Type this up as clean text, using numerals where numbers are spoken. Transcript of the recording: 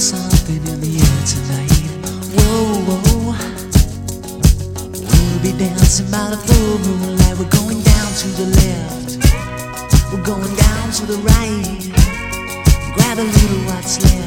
something in the air tonight. Whoa, whoa. We'll be dancing by the full moonlight. We're going down to the left, we're going down to the right. Grab a little what's left.